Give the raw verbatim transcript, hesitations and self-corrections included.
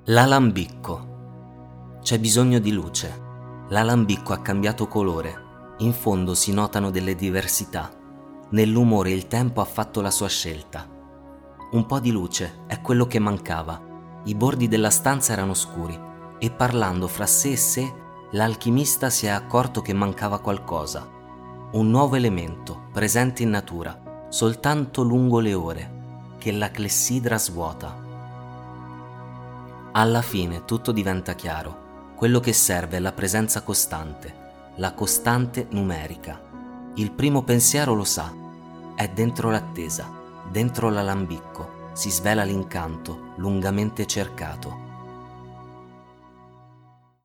L'alambicco. C'è bisogno di luce. L'alambicco ha cambiato colore. In fondo si notano delle diversità. Nell'umore il tempo ha fatto la sua scelta. Un po' di luce è quello che mancava. I bordi della stanza erano scuri e parlando fra sé e sé, l'alchimista si è accorto che mancava qualcosa. Un nuovo elemento presente in natura, soltanto lungo le ore, che la clessidra svuota. Alla fine tutto diventa chiaro. Quello che serve è la presenza costante, la costante numerica. Il primo pensiero lo sa, è dentro l'attesa, dentro l'alambicco, si svela l'incanto lungamente cercato.